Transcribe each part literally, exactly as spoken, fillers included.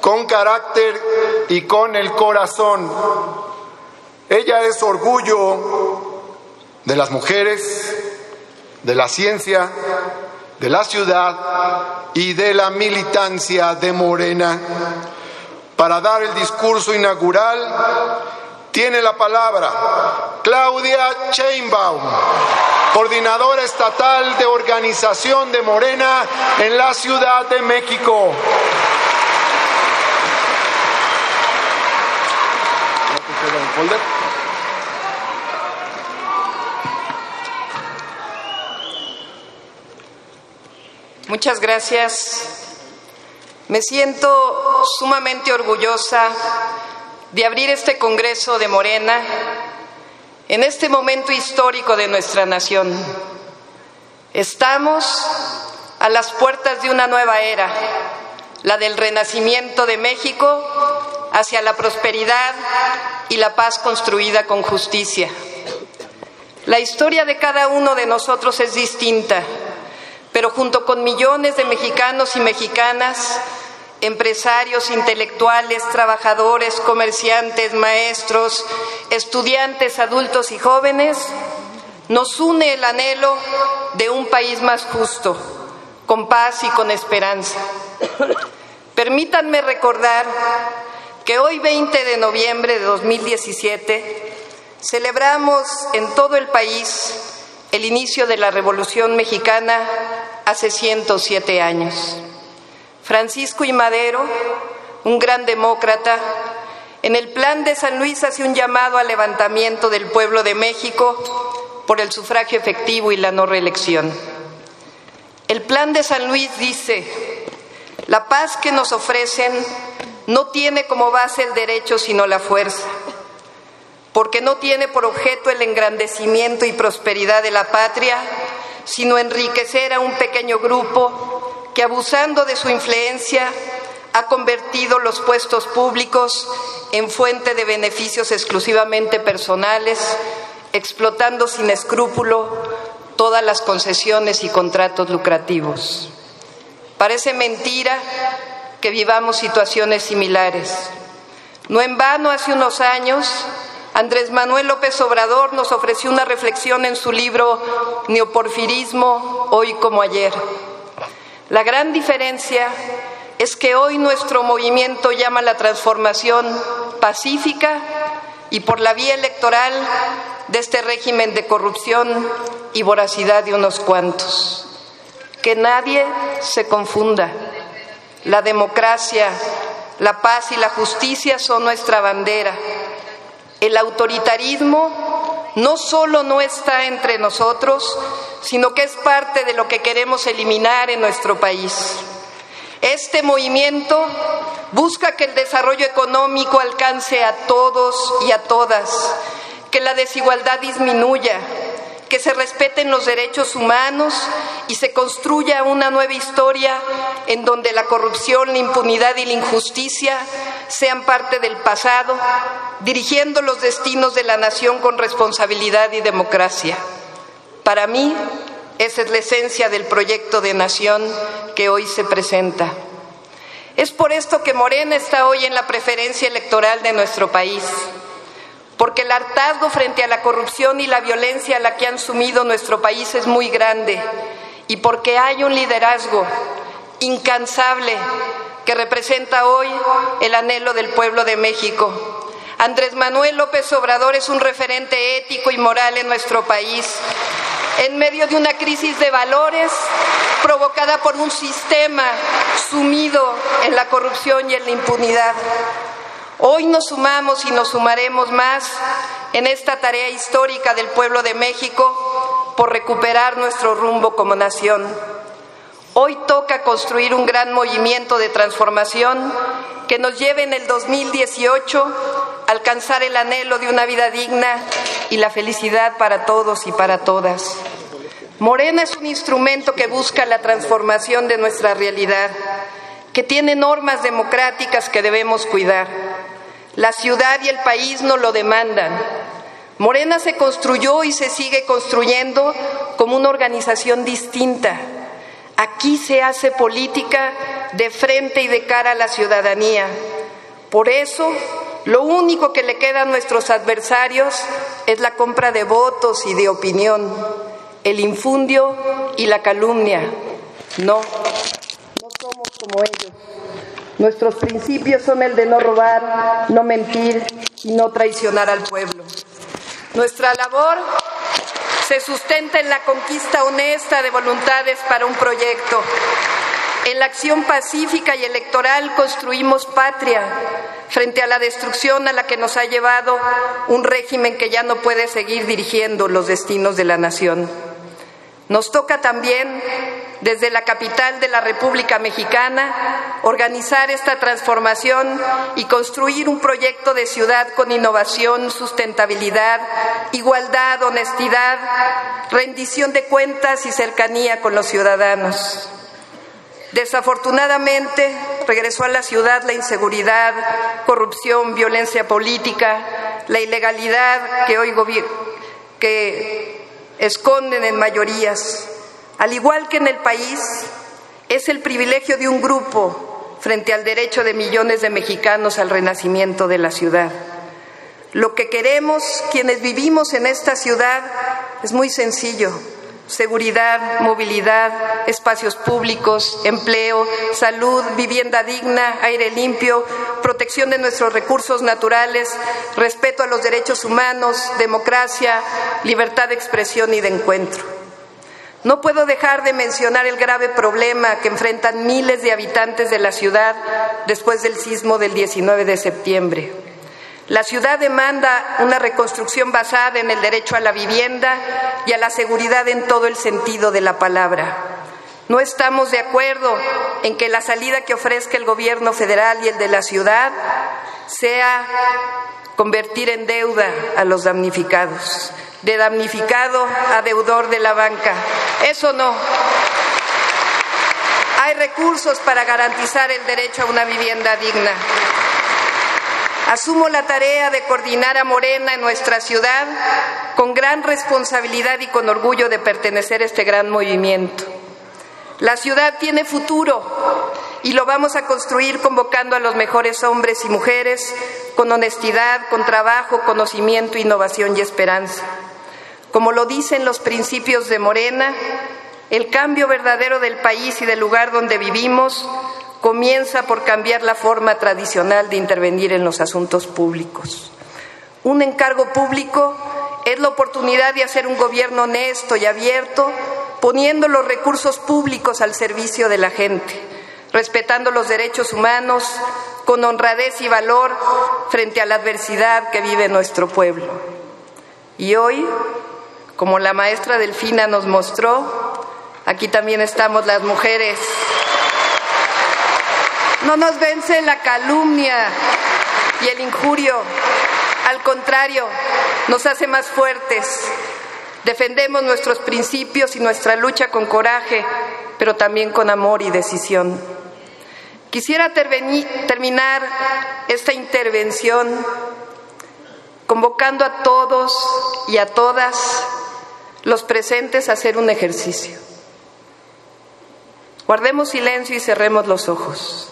con carácter y con el corazón. Ella es orgullo de las mujeres, de la ciencia, de la ciudad y de la militancia de Morena. Para dar el discurso inaugural tiene la palabra Claudia Sheinbaum, coordinadora estatal de organización de Morena en la Ciudad de México. Muchas gracias. Me siento sumamente orgullosa de abrir este Congreso de Morena en este momento histórico de nuestra nación. Estamos a las puertas de una nueva era, la del renacimiento de México hacia la prosperidad y la paz construida con justicia. La historia de cada uno de nosotros es distinta, pero junto con millones de mexicanos y mexicanas, empresarios, intelectuales, trabajadores, comerciantes, maestros, estudiantes, adultos y jóvenes, nos une el anhelo de un país más justo, con paz y con esperanza. Permítanme recordar que hoy, veinte de noviembre de dos mil diecisiete, celebramos en todo el país el inicio de la Revolución Mexicana hace ciento siete años. Francisco I. Madero, un gran demócrata, en el Plan de San Luis hace un llamado al levantamiento del pueblo de México por el sufragio efectivo y la no reelección. El Plan de San Luis dice: la paz que nos ofrecen no tiene como base el derecho sino la fuerza, porque no tiene por objeto el engrandecimiento y prosperidad de la patria, sino enriquecer a un pequeño grupo que, abusando de su influencia, ha convertido los puestos públicos en fuente de beneficios exclusivamente personales, explotando sin escrúpulo todas las concesiones y contratos lucrativos. Parece mentira que vivamos situaciones similares. No en vano, hace unos años, Andrés Manuel López Obrador nos ofreció una reflexión en su libro Neoporfirismo, hoy como ayer. La gran diferencia es que hoy nuestro movimiento llama a la transformación pacífica y por la vía electoral de este régimen de corrupción y voracidad de unos cuantos. Que nadie se confunda. La democracia, la paz y la justicia son nuestra bandera. El autoritarismo no solo no está entre nosotros, sino que es parte de lo que queremos eliminar en nuestro país. Este movimiento busca que el desarrollo económico alcance a todos y a todas, que la desigualdad disminuya, que se respeten los derechos humanos y se construya una nueva historia en donde la corrupción, la impunidad y la injusticia sean parte del pasado, dirigiendo los destinos de la nación con responsabilidad y democracia. Para mí, esa es la esencia del proyecto de nación que hoy se presenta. Es por esto que Morena está hoy en la preferencia electoral de nuestro país, porque el hartazgo frente a la corrupción y la violencia a la que han sumido nuestro país es muy grande, y porque hay un liderazgo incansable que representa hoy el anhelo del pueblo de México. Andrés Manuel López Obrador es un referente ético y moral en nuestro país, en medio de una crisis de valores provocada por un sistema sumido en la corrupción y en la impunidad. Hoy nos sumamos y nos sumaremos más en esta tarea histórica del pueblo de México por recuperar nuestro rumbo como nación. Hoy toca construir un gran movimiento de transformación que nos lleve en el dos mil dieciocho a alcanzar el anhelo de una vida digna y la felicidad para todos y para todas. Morena es un instrumento que busca la transformación de nuestra realidad, que tiene normas democráticas que debemos cuidar. La ciudad y el país nos lo demandan. Morena se construyó y se sigue construyendo como una organización distinta. Aquí se hace política de frente y de cara a la ciudadanía. Por eso, lo único que le queda a nuestros adversarios es la compra de votos y de opinión, el infundio y la calumnia. No, no somos como ellos. Nuestros principios son el de no robar, no mentir y no traicionar al pueblo. Nuestra labor se sustenta en la conquista honesta de voluntades para un proyecto. En la acción pacífica y electoral construimos patria frente a la destrucción a la que nos ha llevado un régimen que ya no puede seguir dirigiendo los destinos de la nación. Nos toca también, desde la capital de la República Mexicana, organizar esta transformación y construir un proyecto de ciudad con innovación, sustentabilidad, igualdad, honestidad, rendición de cuentas y cercanía con los ciudadanos. Desafortunadamente, regresó a la ciudad la inseguridad, corrupción, violencia política, la ilegalidad que hoy gobierna, que esconden en mayorías. Al igual que en el país, es el privilegio de un grupo frente al derecho de millones de mexicanos al renacimiento de la ciudad. Lo que queremos quienes vivimos en esta ciudad es muy sencillo: seguridad, movilidad, espacios públicos, empleo, salud, vivienda digna, aire limpio, protección de nuestros recursos naturales, respeto a los derechos humanos, democracia, libertad de expresión y de encuentro. No puedo dejar de mencionar el grave problema que enfrentan miles de habitantes de la ciudad después del sismo del diecinueve de septiembre. La ciudad demanda una reconstrucción basada en el derecho a la vivienda y a la seguridad en todo el sentido de la palabra. No estamos de acuerdo en que la salida que ofrezca el gobierno federal y el de la ciudad sea convertir en deuda a los damnificados, de damnificado a deudor de la banca. Eso no. Hay recursos para garantizar el derecho a una vivienda digna. Asumo la tarea de coordinar a Morena en nuestra ciudad con gran responsabilidad y con orgullo de pertenecer a este gran movimiento. La ciudad tiene futuro y lo vamos a construir convocando a los mejores hombres y mujeres con honestidad, con trabajo, conocimiento, innovación y esperanza. Como lo dicen los principios de Morena, el cambio verdadero del país y del lugar donde vivimos comienza por cambiar la forma tradicional de intervenir en los asuntos públicos. Un encargo público es la oportunidad de hacer un gobierno honesto y abierto, poniendo los recursos públicos al servicio de la gente, respetando los derechos humanos, con honradez y valor frente a la adversidad que vive nuestro pueblo. Y hoy, como la maestra Delfina nos mostró, aquí también estamos las mujeres. No nos vence la calumnia y el injurio. Al contrario, nos hace más fuertes. Defendemos nuestros principios y nuestra lucha con coraje, pero también con amor y decisión. Quisiera terminar esta intervención convocando a todos y a todas los presentes a hacer un ejercicio. Guardemos silencio y cerremos los ojos.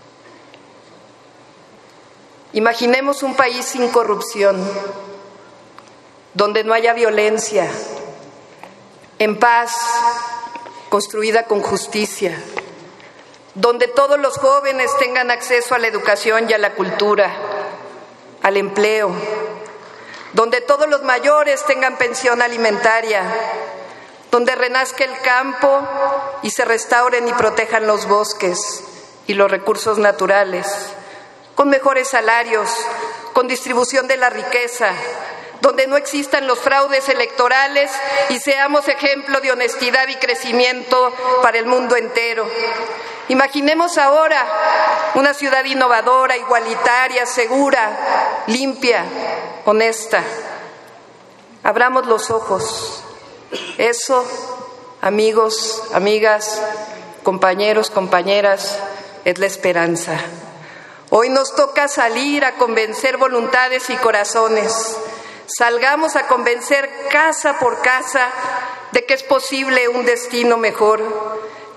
Imaginemos un país sin corrupción, donde no haya violencia, en paz, construida con justicia, donde todos los jóvenes tengan acceso a la educación y a la cultura, al empleo, donde todos los mayores tengan pensión alimentaria, donde renazca el campo y se restauren y protejan los bosques y los recursos naturales, con mejores salarios, con distribución de la riqueza, donde no existan los fraudes electorales y seamos ejemplo de honestidad y crecimiento para el mundo entero. Imaginemos ahora una ciudad innovadora, igualitaria, segura, limpia, honesta. Abramos los ojos. Eso, amigos, amigas, compañeros, compañeras, es la esperanza. Hoy nos toca salir a convencer voluntades y corazones. Salgamos a convencer casa por casa de que es posible un destino mejor,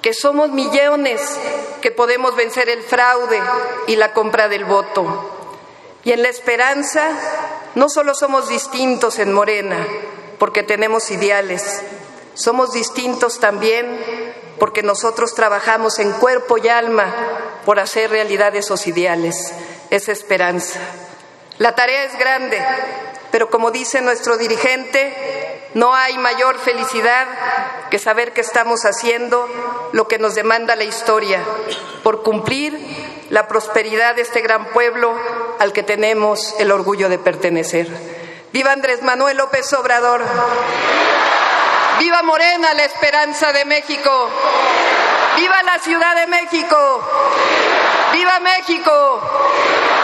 que somos millones que podemos vencer el fraude y la compra del voto. Y en la esperanza, no solo somos distintos en Morena, porque tenemos ideales, somos distintos también porque nosotros trabajamos en cuerpo y alma por hacer realidad esos ideales, esa esperanza. La tarea es grande, pero como dice nuestro dirigente, no hay mayor felicidad que saber que estamos haciendo lo que nos demanda la historia, por cumplir la prosperidad de este gran pueblo al que tenemos el orgullo de pertenecer. ¡Viva Andrés Manuel López Obrador! ¡Viva Morena, la esperanza de México! ¡Viva la Ciudad de México! ¡Viva México!